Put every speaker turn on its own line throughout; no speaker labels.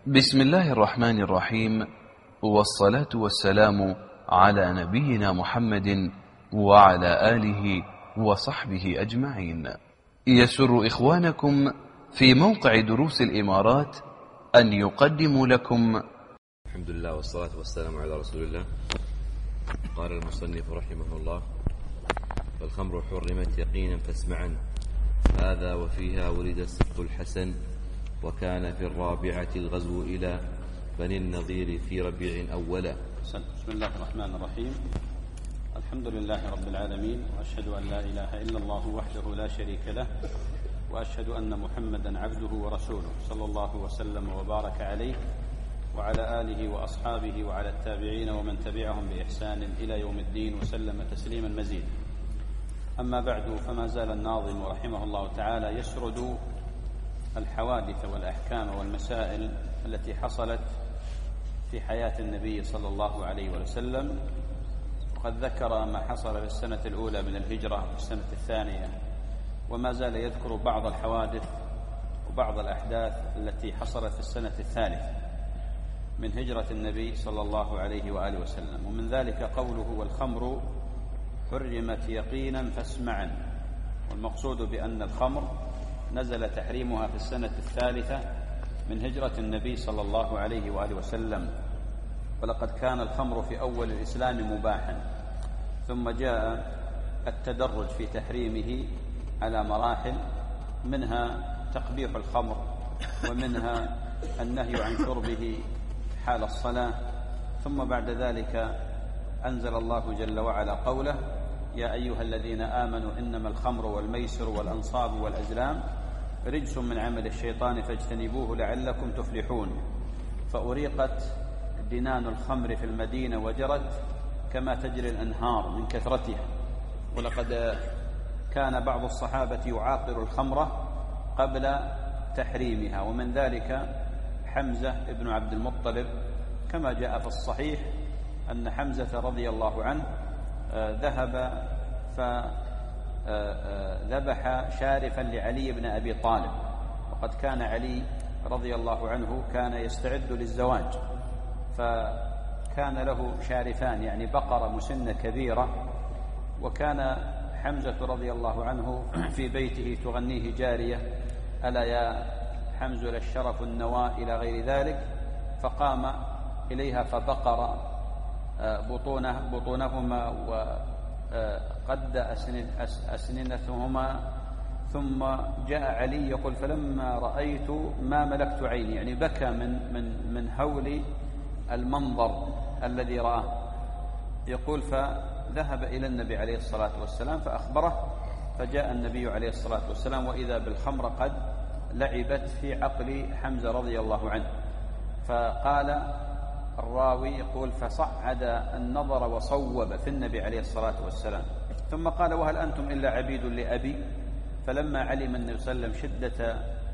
بسم الله الرحمن الرحيم، والصلاة والسلام على نبينا محمد وعلى آله وصحبه أجمعين. يسر إخوانكم في موقع دروس الإمارات أن يقدموا لكم.
الحمد لله والصلاة والسلام على رسول الله. قال المصنف رحمه الله: فالخمر حرمت يقينا فاسمعا، هذا وفيها ولد السبط الحسن، وكان في الرابعة الغزو إلى بني النضير في ربيع أولا.
بسم الله الرحمن الرحيم. الحمد لله رب العالمين، وأشهد أن لا إله إلا الله وحده لا شريك له، وأشهد أن محمدا عبده ورسوله، صلى الله وسلم وبارك عليه وعلى آله وأصحابه وعلى التابعين ومن تبعهم بإحسان إلى يوم الدين، وسلم تسليما مزيدا. أما بعد، فما زال الناظم رحمه الله تعالى يسرد الحوادث والأحكام والمسائل التي حصلت في حياة النبي صلى الله عليه وسلم، وقد ذكر ما حصل في السنة الأولى من الهجرة وفي السنة الثانية، وما زال يذكر بعض الحوادث وبعض الأحداث التي حصلت في السنة الثالثة من هجرة النبي صلى الله عليه وآله وسلم. ومن ذلك قوله: والخمر حرمت يقينا فاسمعا. والمقصود بأن الخمر نزل تحريمها في السنة الثالثة من هجرة النبي صلى الله عليه وآله وسلم، ولقد كان الخمر في أول الإسلام مباحا، ثم جاء التدرج في تحريمه على مراحل، منها تقبيح الخمر، ومنها النهي عن شربه حال الصلاة، ثم بعد ذلك أنزل الله جل وعلا قوله: يا أيها الذين آمنوا إنما الخمر والميسر والأنصاب والأزلام رجس من عمل الشيطان فاجتنبوه لعلكم تفلحون. فأريقت دنان الخمر في المدينة وجرت كما تجري الأنهار من كثرتها. ولقد كان بعض الصحابة يعاقر الخمر قبل تحريمها، ومن ذلك حمزة بن عبد المطلب، كما جاء في الصحيح أن حمزة رضي الله عنه ذهب فذبح شارفا لعلي بن أبي طالب، وقد كان علي رضي الله عنه كان يستعد للزواج، فكان له شارفان، يعني بقرة مسنة كبيرة، وكان حمزة رضي الله عنه في بيته تغنيه جارية: ألا يا حمز للشرف النواء إلى غير ذلك، فقام إليها فبقر بطونهما وقد أسننتهما، ثم جاء علي يقول: فلما رأيت ما ملكت عيني، يعني بكى من هول المنظر الذي رآه. يقول: فذهب إلى النبي عليه الصلاة والسلام فأخبره، فجاء النبي عليه الصلاة والسلام وإذا بالخمر قد لعبت في عقل حمزة رضي الله عنه. فقال الراوي يقول: فصعد النظر وصوب في النبي عليه الصلاة والسلام، ثم قال: وهل أنتم إلا عبيد لأبي؟ فلما علم النبي صلى الله عليه وسلم شدة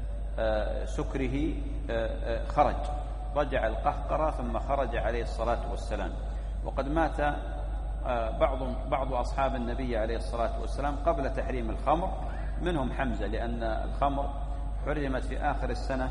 سكره خرج، رجع القهقرة ثم خرج عليه الصلاة والسلام. وقد مات بعض أصحاب النبي عليه الصلاة والسلام قبل تحريم الخمر، منهم حمزة، لأن الخمر حرمت في آخر السنة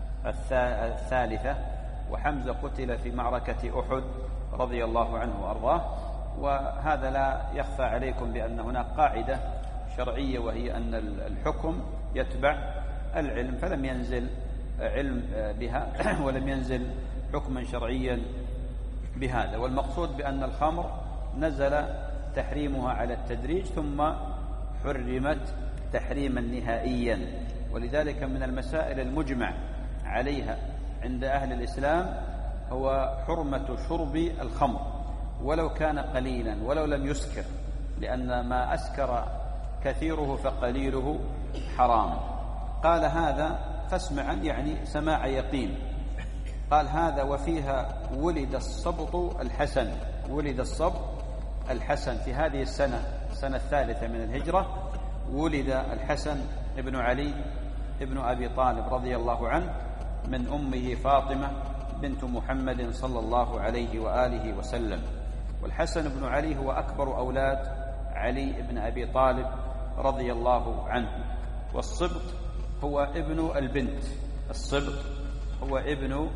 الثالثة، وحمزة قتل في معركة أحد رضي الله عنه وأرضاه. وهذا لا يخفى عليكم بأن هناك قاعدة شرعية، وهي أن الحكم يتبع العلم، فلم ينزل علم بها ولم ينزل حكما شرعيا بهذا. والمقصود بأن الخمر نزل تحريمها على التدريج، ثم حرمت تحريما نهائيا. ولذلك من المسائل المجمع عليها عند أهل الإسلام هو حرمة شرب الخمر، ولو كان قليلا ولو لم يسكر، لأن ما أسكر كثيره فقليله حرام. قال: هذا فاسمعا، يعني سماع يقين. قال: هذا وفيها ولد السبط الحسن. ولد السبط الحسن في هذه السنة الثالثة من الهجرة، ولد الحسن ابن علي ابن أبي طالب رضي الله عنه من أمه فاطمة بنت محمد صلى الله عليه وآله وسلم. والحسن بن علي هو أكبر أولاد علي بن أبي طالب رضي الله عنه. والصبط هو ابن البنت، الصبط هو ابن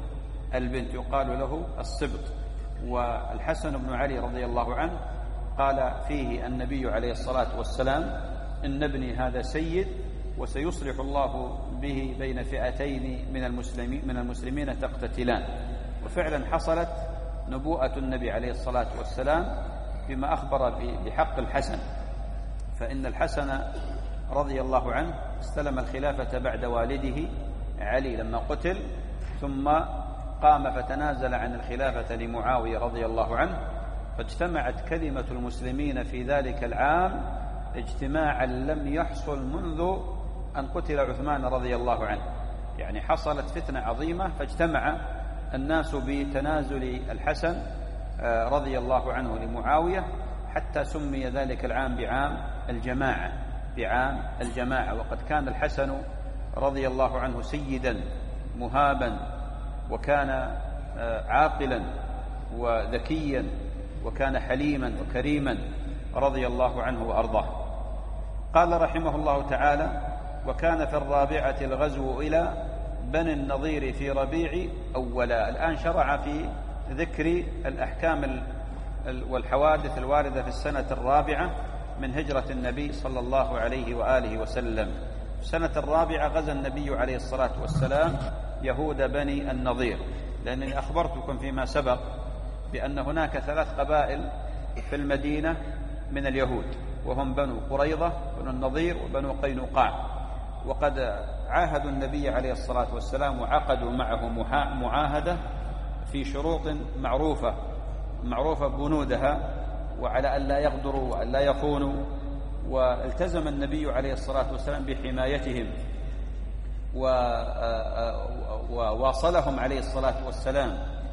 البنت يقال له السبط. والحسن بن علي رضي الله عنه قال فيه النبي عليه الصلاة والسلام: إن ابني هذا سيد وسيصلح الله به بين فئتين من المسلمين تقتتلان. وفعلا حصلت نبوءة النبي عليه الصلاة والسلام بما أخبر بحق الحسن، فإن الحسن رضي الله عنه استلم الخلافة بعد والده علي لما قتل، ثم قام فتنازل عن الخلافة لمعاوية رضي الله عنه، فاجتمعت كلمة المسلمين في ذلك العام اجتماعا لم يحصل منذ أن قتل عثمان رضي الله عنه. يعني حصلت فتنة عظيمة، فاجتمع الناس بتنازل الحسن رضي الله عنه لمعاوية، حتى سمي ذلك العام بعام الجماعة. وقد كان الحسن رضي الله عنه سيدا مهابا، وكان عاقلا وذكيا، وكان حليما وكريما رضي الله عنه وأرضاه. قال رحمه الله تعالى: وكان في الرابعة الغزو إلى بني النضير في ربيع أولا. الآن شرع في ذكر الأحكام والحوادث الواردة في السنة الرابعة من هجرة النبي صلى الله عليه وآله وسلم. في السنة الرابعة غزا النبي عليه الصلاة والسلام يهود بني النضير، لأنني أخبرتكم فيما سبق بأن هناك 3 قبائل في المدينة من اليهود، وهم بنو قريظة، بنو النضير، وبنو قينقاع. وقد عاهدوا النبي عليه الصلاة والسلام وعقدوا معه معاهدة في شروط معروفة بنودها، وعلى أن لا يغدروا وأن لا يخونوا. والتزم النبي عليه الصلاة والسلام بحمايتهم، وواصلهم عليه الصلاة والسلام،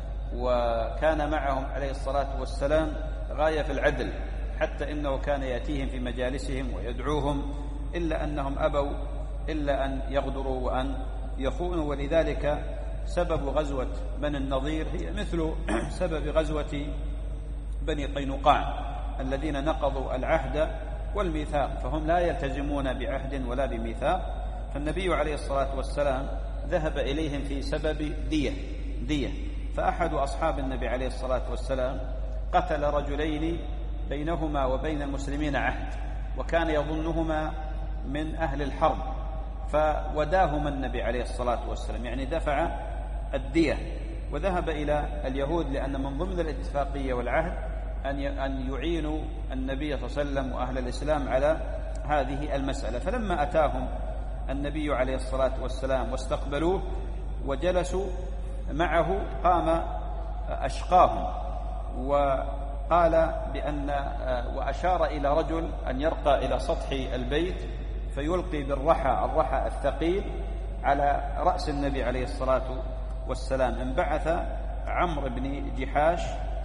وكان معهم عليه الصلاة والسلام غاية في العدل، حتى إنه كان يأتيهم في مجالسهم ويدعوهم، إلا أنهم أبوا إلا أن يغدروا وأن يخونوا. ولذلك سبب غزوة بني النضير هي مثل سبب غزوة بني قينقاع الذين نقضوا العهد والميثاق، فهم لا يلتزمون بعهد ولا بميثاق. فالنبي عليه الصلاة والسلام ذهب إليهم في سبب دية. فأحد أصحاب النبي عليه الصلاة والسلام قتل رجلين بينهما وبين المسلمين عهد، وكان يظنهما من أهل الحرب، فوداهما النبي عليه الصلاة والسلام، يعني دفع الدية، وذهب إلى اليهود، لأن من ضمن الاتفاقية والعهد أن يعينوا النبي صلى الله عليه وسلم وأهل الإسلام على هذه المسألة. فلما أتاهم النبي عليه الصلاة والسلام واستقبلوه وجلسوا معه، قام أشقاهم وقال وأشار إلى رجل أن يرقى إلى سطح البيت فيلقي الرحى الثقيل على رأس النبي عليه الصلاة والسلام. انبعث عمرو بن جحاش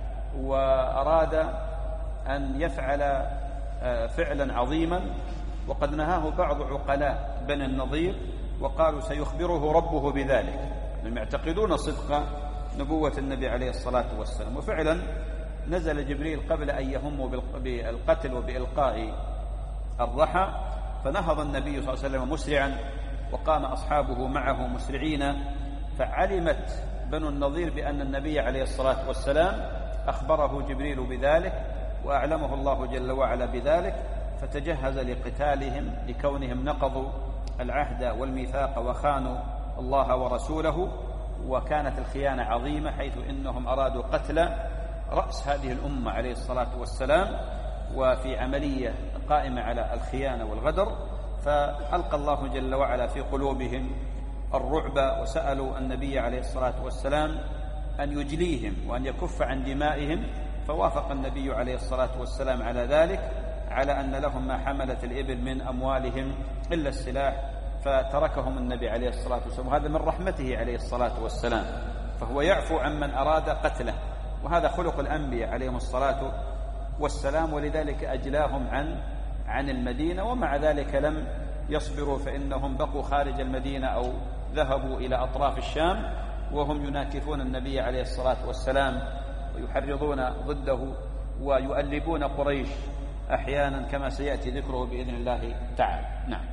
وأراد أن يفعل فعلا عظيما، وقد نهاه بعض عقلاء بني النضير وقالوا سيخبره ربه بذلك، لم يعتقدون صدق نبوة النبي عليه الصلاة والسلام. وفعلا نزل جبريل قبل أن يهموا بالقتل وبإلقاء الرحى، فنهض النبي صلى الله عليه وسلم مسرعا، وقام أصحابه معه مسرعين، فعلمت بنو النضير بأن النبي عليه الصلاة والسلام أخبره جبريل بذلك وأعلمه الله جل وعلا بذلك، فتجهز لقتالهم لكونهم نقضوا العهد والميثاق وخانوا الله ورسوله. وكانت الخيانة عظيمة، حيث إنهم أرادوا قتل رأس هذه الأمة عليه الصلاة والسلام، وفي عملية قائمة على الخيانة والغدر، فألقى الله جل وعلا في قلوبهم الرعب، وسألوا النبي عليه الصلاة والسلام أن يجليهم وأن يكف عن دمائهم، فوافق النبي عليه الصلاة والسلام على ذلك، على أن لهم ما حملت الإبل من أموالهم إلا السلاح، فتركهم النبي عليه الصلاة والسلام. وهذا من رحمته عليه الصلاة والسلام، فهو يعفو عن من أراد قتله، وهذا خلق الأنبياء عليهم الصلاة والسلام. ولذلك أجلاهم عن المدينة، ومع ذلك لم يصبروا، فإنهم بقوا خارج المدينة أو ذهبوا إلى أطراف الشام، وهم يناكفون النبي عليه الصلاة والسلام ويحرضون ضده ويؤلبون قريش أحيانا، كما سيأتي ذكره بإذن الله تعالى. نعم.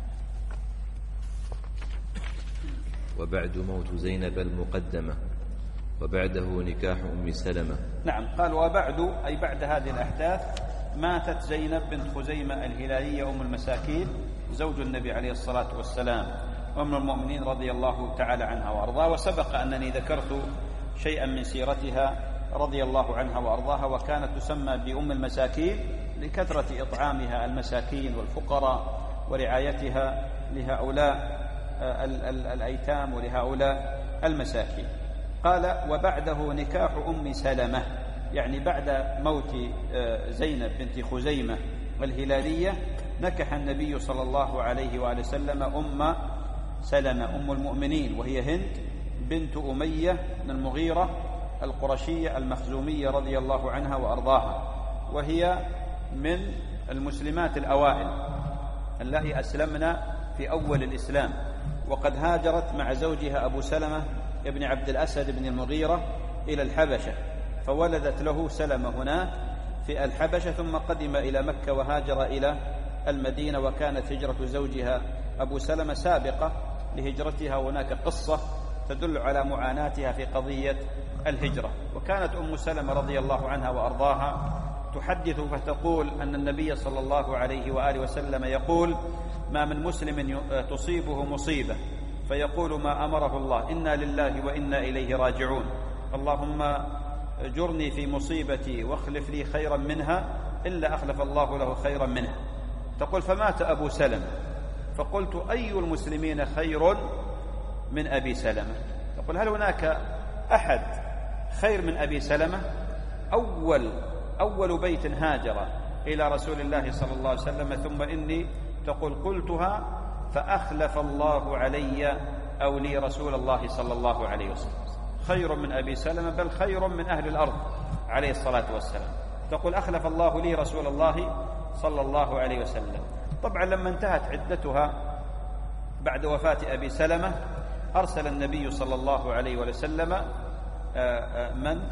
وبعد موت زينب المقدمة وبعده نكاح أم سلمة.
نعم، قال وبعد أي بعد هذه الأحداث ماتت زينب بنت خزيمة الهلالية أم المساكين زوج النبي عليه الصلاة والسلام أم المؤمنين رضي الله تعالى عنها وأرضاها. وسبق أنني ذكرت شيئا من سيرتها رضي الله عنها وأرضاها، وكانت تسمى بأم المساكين لكثرة إطعامها المساكين والفقراء ورعايتها لهؤلاء الأيتام ولهؤلاء المساكين. قال وبعده نكاح أم سلمة، يعني بعد موت زينب بنت خزيمة الهلالية نكح النبي صلى الله عليه وآله وسلم أم سلمة أم المؤمنين، وهي هند بنت أمية بن المغيرة القرشية المخزومية رضي الله عنها وأرضاها، وهي من المسلمات الأوائل اللائي أسلمن في أول الإسلام، وقد هاجرت مع زوجها أبو سلمة ابن عبد الأسد بن المغيرة إلى الحبشة، فولدت له سلمة هناك في الحبشة، ثم قدم إلى مكة وهاجر إلى المدينة. وكانت هجرة زوجها أبو سلمة سابقة لهجرتها، هناك قصة تدل على معاناتها في قضية الهجرة. وكانت أم سلمة رضي الله عنها وأرضاها تحدث فتقول أن النبي صلى الله عليه وآله وسلم يقول: ما من مسلم تصيبه مصيبة فيقول ما أمره الله إنا لله وإنا إليه راجعون، اللهم جرني في مصيبتي واخلف لي خيرا منها، إلا أخلف الله له خيرا منها. تقول فمات أبو سلمة، فقلت أي المسلمين خير من أبي سلمة؟ تقول هل هناك أحد خير من أبي سلمة؟ أول بيت هاجر إلى رسول الله صلى الله عليه وسلم، ثم إني تقول قلتها فأخلف الله علي أو لي رسول الله صلى الله عليه وسلم، خير من أبي سلمة بل خير من أهل الأرض عليه الصلاة والسلام. تقول أخلف الله لي رسول الله صلى الله عليه وسلم. طبعا لما انتهت عدتها بعد وفاة أبي سلمة أرسل النبي صلى الله عليه وسلم من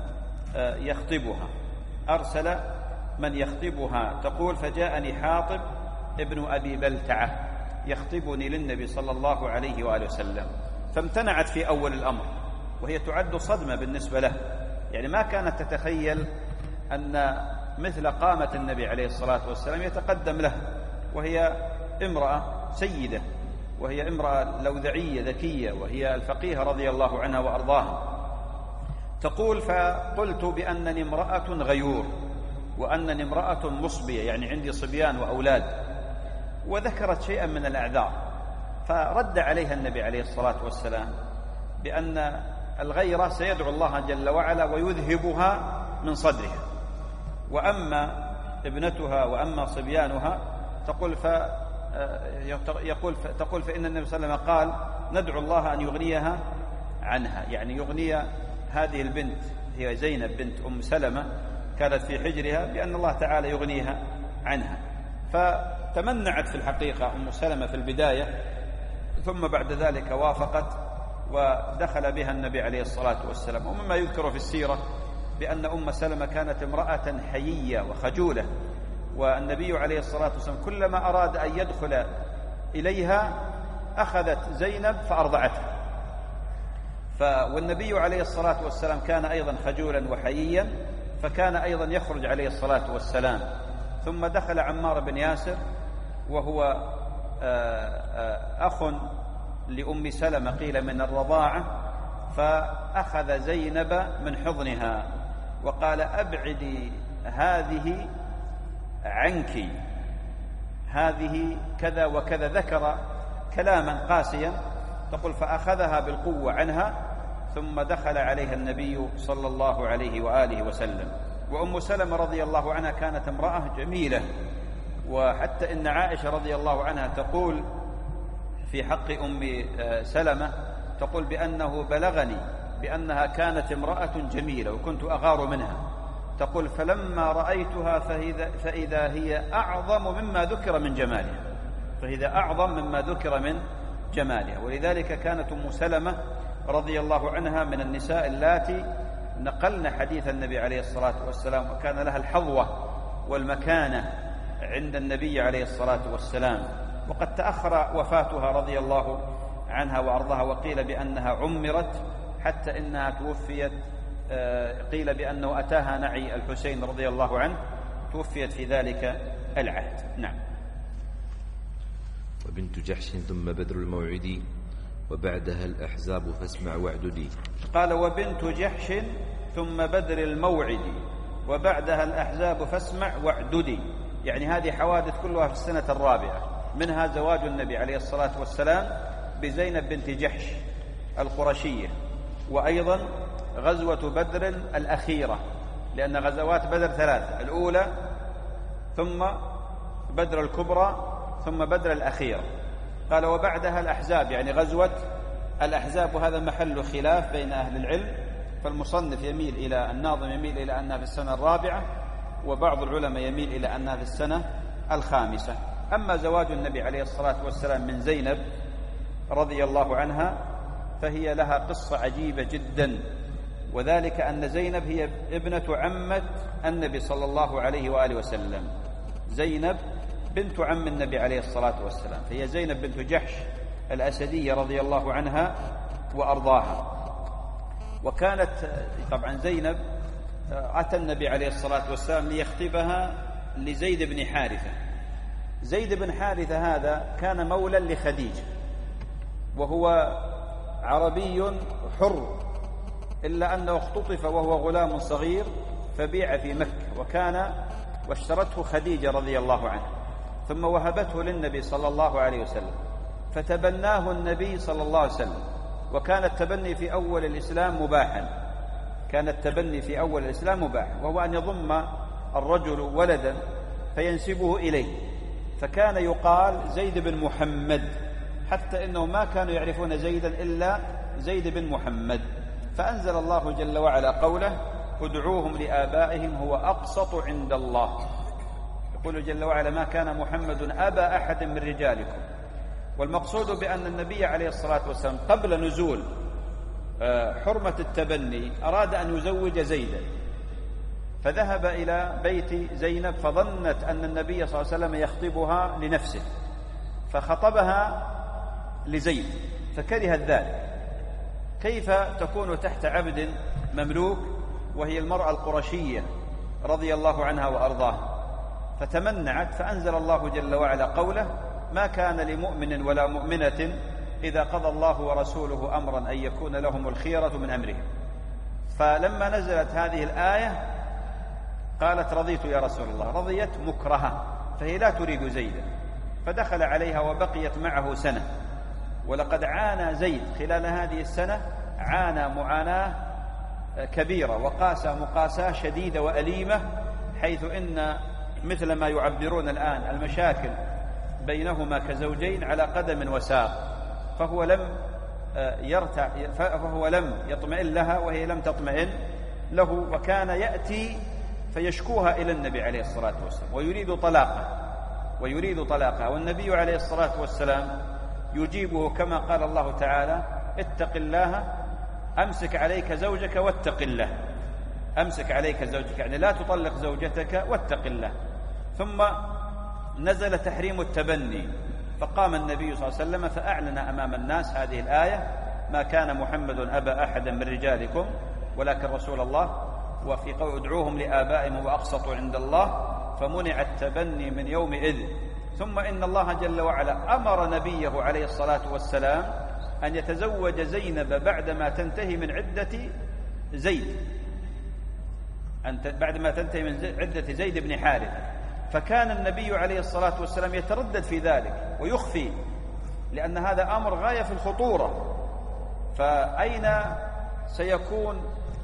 يخطبها. تقول فجاءني حاطب ابن أبي بلتعة يخطبني للنبي صلى الله عليه وآله وسلم، فامتنعت في أول الأمر، وهي تعد صدمة بالنسبة له، يعني ما كانت تتخيل أن مثل قامة النبي عليه الصلاة والسلام يتقدم له، وهي امرأة سيدة، وهي امرأة لوذعية ذكية، وهي الفقيه رضي الله عنها وأرضاها. تقول فقلت بأنني امرأة غيور وأنني امرأة مصبية، يعني عندي صبيان وأولاد، وذكرت شيئا من الأعذار. فرد عليها النبي عليه الصلاة والسلام بأن الغيرة سيدعو الله جل وعلا ويذهبها من صدرها، وأما ابنتها وأما صبيانها تقول فإن النبي صلى الله عليه وسلم قال ندعو الله أن يغنيها عنها، يعني يغني هذه البنت هي زينب بنت أم سلمة كانت في حجرها بأن الله تعالى يغنيها عنها. فتمنعت في الحقيقة أم سلمة في البداية، ثم بعد ذلك وافقت ودخل بها النبي عليه الصلاة والسلام. ومما يذكر في السيرة بأن أم سلمة كانت امرأة حيية وخجولة، والنبي عليه الصلاة والسلام كلما أراد أن يدخل إليها أخذت زينب فأرضعتها. والنبي عليه الصلاة والسلام كان أيضا خجولا وحييا، فكان أيضا يخرج عليه الصلاة والسلام. ثم دخل عمار بن ياسر وهو أخ لأم سلمة قيل من الرضاعة، فأخذ زينب من حضنها وقال أبعدي هذه عنك، هذه كذا وكذا، ذكر كلاما قاسيا. تقول فأخذها بالقوة عنها، ثم دخل عليها النبي صلى الله عليه وآله وسلم. وأم سلمة رضي الله عنها كانت امرأة جميلة، وحتى إن عائشة رضي الله عنها تقول في حق أم سلمة، تقول بأنه بلغني بأنها كانت امرأة جميلة وكنت أغار منها. تقول فلما رأيتها فإذا هي أعظم مما ذكر من جمالها، فإذا أعظم مما ذكر من جمالها. ولذلك كانت أم سلمة رضي الله عنها من النساء اللاتي نقلن حديث النبي عليه الصلاة والسلام، وكان لها الحظوة والمكانة عند النبي عليه الصلاة والسلام. وقد تأخر وفاتها رضي الله عنها وأرضاها، وقيل بأنها عمرت حتى إنها توفيت قيل بأنه أتاها نعي الحسين رضي الله عنه، توفيت في ذلك العهد. نعم.
وبنت جحش ثم بدر الموعد وبعدها الأحزاب فاسمع واعددي.
قال وبنت جحش ثم بدر الموعد وبعدها الأحزاب فاسمع واعددي، يعني هذه حوادث كلها في السنة الرابعة، منها زواج النبي عليه الصلاة والسلام بزينب بنت جحش القرشية، وأيضا غزوة بدر الأخيرة، لأن غزوات بدر ثلاثة، الأولى ثم بدر الكبرى ثم بدر الأخيرة. قال وبعدها الأحزاب، يعني غزوة الأحزاب، وهذا محل خلاف بين أهل العلم، فالمصنف يميل إلى الناظم يميل إلى أنها في السنة الرابعة، وبعض العلماء يميل إلى أنها في السنة الخامسة. أما زواج النبي عليه الصلاة والسلام من زينب رضي الله عنها فهي لها قصة عجيبة جدا، وذلك أن زينب هي ابنة عمة النبي صلى الله عليه وآله وسلم، زينب بنت عم النبي عليه الصلاة والسلام، فهي زينب بنت جحش الأسدية رضي الله عنها وأرضاها. وكانت طبعا زينب أتى النبي عليه الصلاة والسلام ليخطبها لزيد بن حارثة. زيد بن حارثة هذا كان مولا لخديجة، وهو عربي حر، إلا أنه اختطف وهو غلام صغير فبيع في مكة، واشترته خديجة رضي الله عنها، ثم وهبته للنبي صلى الله عليه وسلم، فتبناه النبي صلى الله عليه وسلم. وكان التبني في أول الإسلام مباحا، وهو أن يضم الرجل ولدا فينسبه إليه، فكان يقال زيد بن محمد، حتى إنه ما كانوا يعرفون زيدا إلا زيد بن محمد. فأنزل الله جل وعلا قوله ادعوهم لآبائهم هو أقسط عند الله. يقول جل وعلا ما كان محمد أبا أحد من رجالكم. والمقصود بأن النبي عليه الصلاة والسلام قبل نزول حرمة التبني أراد أن يزوج زيدا، فذهب إلى بيت زينب فظنت أن النبي صلى الله عليه وسلم يخطبها لنفسه، فخطبها لزيد فكرهت ذلك. كيف تكون تحت عبد مملوك وهي المرأة القرشية رضي الله عنها وأرضاها؟ فتمنعت، فأنزل الله جل وعلا قوله ما كان لمؤمن ولا مؤمنة إذا قضى الله ورسوله أمرا أن يكون لهم الخيرة من أمرهم. فلما نزلت هذه الآية قالت رضيت يا رسول الله، رضيت مكرهة، فهي لا تريد زيدا، فدخل عليها وبقيت معه سنة. ولقد عانى زيد خلال هذه السنة، عانى معاناة كبيرة وقاسى مقاساة شديدة وأليمة، حيث إن مثل ما يعبرون الآن المشاكل بينهما كزوجين على قدم وساق، فهو لم يطمئن لها وهي لم تطمئن له، وكان يأتي فيشكوها إلى النبي عليه الصلاة والسلام ويريد طلاقها، والنبي عليه الصلاة والسلام يجيبه كما قال الله تعالى اتق الله أمسك عليك زوجك واتق الله. أمسك عليك زوجك يعني لا تطلق زوجتك واتق الله. ثم نزل تحريم التبني، فقام النبي صلى الله عليه وسلم فأعلن أمام الناس هذه الآية ما كان محمد أبا أحد من رجالكم ولكن رسول الله، وفي قول ادعوهم لآبائهم وأقسط عند الله، فمنع التبني من يومئذ. ثم إن الله جل وعلا أمر نبيه عليه الصلاة والسلام أن يتزوج زينب بعدما تنتهي من عدة زيد بن حارثة. فكان النبي عليه الصلاة والسلام يتردد في ذلك ويخفي، لأن هذا أمر غاية في الخطورة. فأين سيكون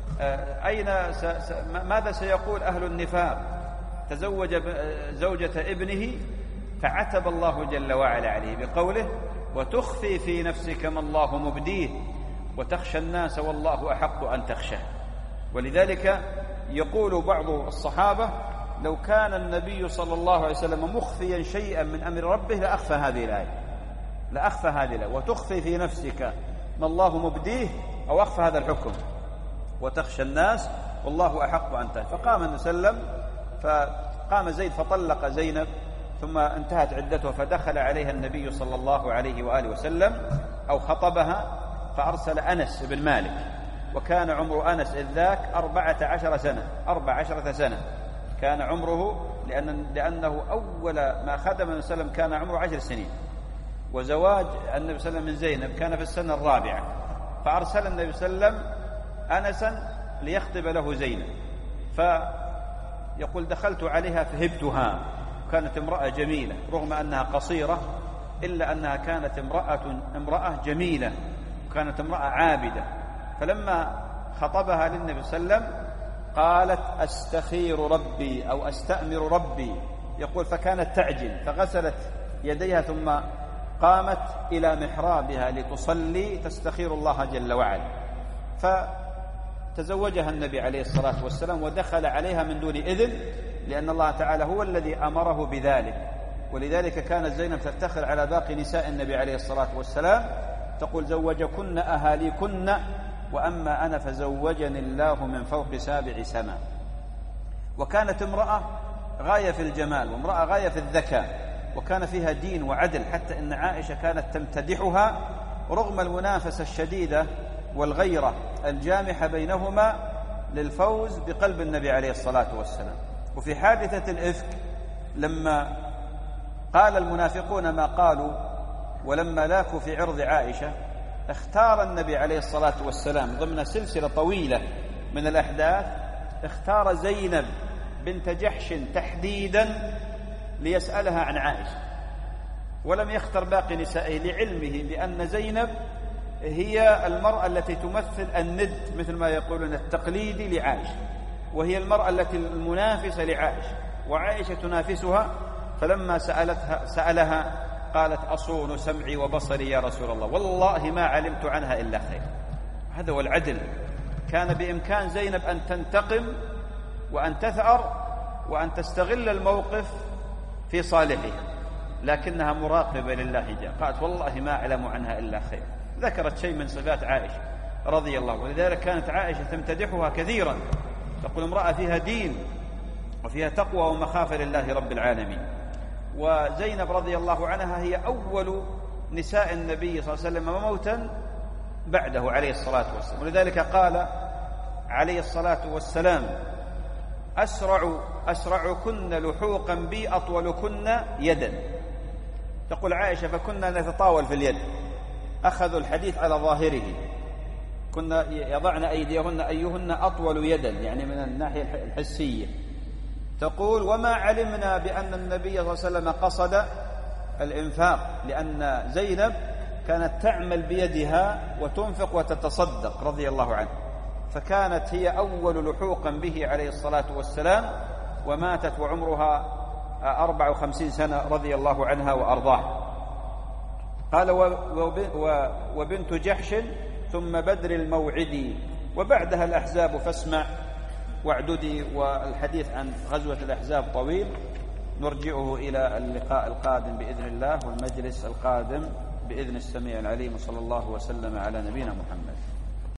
ماذا سيقول أهل النفاق؟ تزوج زوجة ابنه، فعتب الله جل وعلا عليه بقوله وتخفي في نفسك ما الله مبديه وتخشى الناس والله أحق أن تخشاه. ولذلك يقول بعض الصحابة لو كان النبي صلى الله عليه وسلم مخفيا شيئا من أمر ربه لأخفى هذه الآية وتخفي في نفسك ما الله مبديه، أو أخفى هذا الحكم وتخشى الناس والله أحق أن تخشاه. فقام النبي صلى الله عليه وسلم، فقام زيد فطلق زينب، ثم انتهت عدتها، فدخل عليها النبي صلى الله عليه وآله وسلم أو خطبها، فأرسل أنس بن مالك وكان عمر أنس إذ ذاك 14 سنة كان عمره، لأنه أول ما خدم النبي صلى الله عليه وسلم كان عمره 10 سنين، وزواج النبي صلى الله عليه وسلم من زينب كان في السنة الرابعة، فأرسل النبي صلى الله عليه وسلم أنسا ليخطب له زينب، فيقول دخلت عليها فهبتها، كانت امرأة جميلة رغم أنها قصيرة إلا أنها كانت امرأة جميلة، وكانت امرأة عابدة. فلما خطبها للنبي صلى الله عليه وسلم قالت أستخير ربي أو أستأمر ربي، يقول فكانت تعجل، فغسلت يديها ثم قامت إلى محرابها لتصلي تستخير الله جل وعلا، فتزوجها النبي عليه الصلاة والسلام ودخل عليها من دون إذن، لأن الله تعالى هو الذي أمره بذلك. ولذلك كانت زينب تفتخر على باقي نساء النبي عليه الصلاة والسلام، تقول زوجكن أهاليكن، وأما أنا فزوجني الله من فوق 7 سماء. وكانت امرأة غاية في الجمال، وامرأة غاية في الذكاء، وكان فيها دين وعدل، حتى إن عائشة كانت تمتدحها رغم المنافسة الشديدة والغيرة الجامحة بينهما للفوز بقلب النبي عليه الصلاة والسلام. وفي حادثة الإفك لما قال المنافقون ما قالوا ولما لاكوا في عرض عائشة، اختار النبي عليه الصلاة والسلام ضمن سلسلة طويلة من الأحداث، اختار زينب بنت جحش تحديدا ليسألها عن عائشة، ولم يختر باقي نسائه لعلمه بأن زينب هي المرأة التي تمثل الند مثل ما يقولون التقليدي لعائشة، وهي المرأة التي المنافسة لعائشة، وعائشة تنافسها. فلما سألها قالت أصون سمعي وبصري يا رسول الله، والله ما علمت عنها إلا خير. هذا هو العدل. كان بإمكان زينب أن تنتقم وأن تثأر وأن تستغل الموقف في صالحها، لكنها مراقبة لله جل، قالت والله ما أعلم عنها إلا خير. ذكرت شيء من صفات عائشة رضي الله عنها، ولذلك كانت عائشة تمتدحها كثيرا، تقول امرأة فيها دين وفيها تقوى ومخافة لله رب العالمين. وزينب رضي الله عنها هي أول نساء النبي صلى الله عليه وسلم موتا بعده عليه الصلاة والسلام، ولذلك قال عليه الصلاة والسلام أسرعكن لحوقا بي أطولكن يدا. تقول عائشة فكنا نتطاول في اليد، أخذوا الحديث على ظاهره، كنا يضعن أيديهن أيهن أطول يدا، يعني من الناحية الحسية. تقول وما علمنا بأن النبي صلى الله عليه وسلم قصد الإنفاق، لأن زينب كانت تعمل بيدها وتنفق وتتصدق رضي الله عنها، فكانت هي أول لحوقا به عليه الصلاة والسلام، وماتت وعمرها 54 سنة رضي الله عنها وأرضاها. قال وبنت جحش ثم بدر الموعد وبعدها الأحزاب فاسمع واعددي. والحديث عن غزوة الأحزاب طويل، نرجعه إلى اللقاء القادم بإذن الله والمجلس القادم بإذن السميع العليم، صلى الله وسلم على نبينا محمد.